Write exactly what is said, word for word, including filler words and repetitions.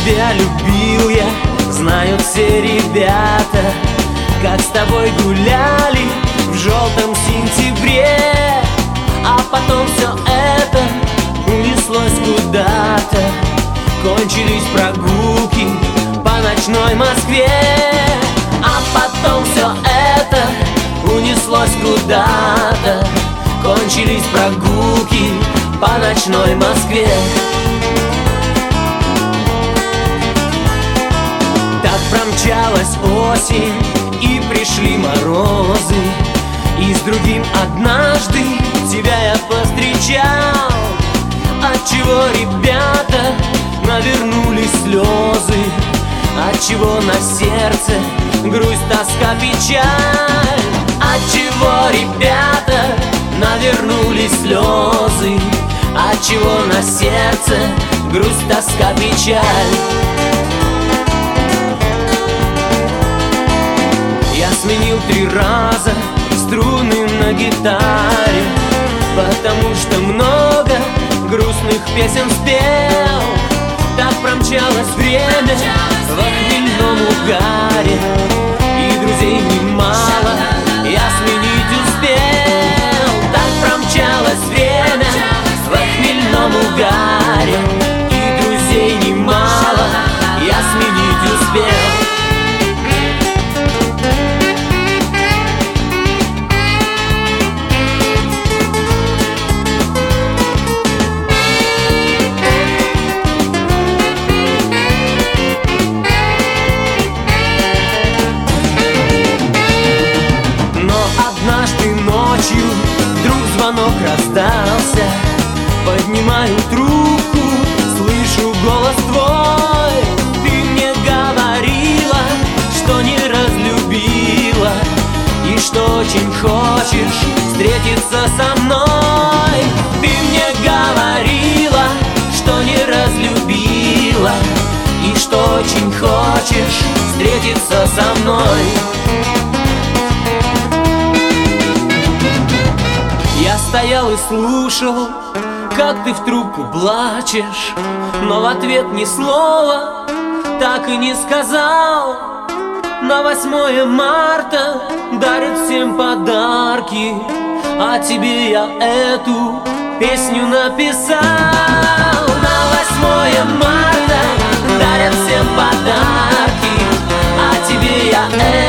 тебя любил я, знают все ребята, как с тобой гуляли в желтом сентябре. А потом все это унеслось куда-то, кончились прогулки по ночной Москве. А потом все это унеслось куда-то, кончились прогулки по ночной Москве. Так промчалась осень, и пришли морозы, и с другим однажды тебя я повстречал. Отчего, ребята, навернулись слезы? Отчего на сердце грусть, тоска, печаль? Отчего, ребята, навернулись слезы? Отчего на сердце грусть, тоска, печаль? Я сменил три раза струны на гитаре, потому что много грустных песен спел. Так промчалось время в хмельном угаре, и друзей немало я сменить успел. Так промчалось время в хмельном угаре, и друзей немало я сменить успел. Вдруг звонок раздался, поднимаю трубку, слышу голос твой. Ты мне говорила, что не разлюбила, и что очень хочешь встретиться со мной. Ты мне говорила, что не разлюбила, и что очень хочешь встретиться со мной. Я стоял и слушал, как ты в трубку плачешь, но в ответ ни слова так и не сказал. На восьмое марта дарят всем подарки, а тебе я эту песню написал. На восьмое марта дарят всем подарки, а тебе я эту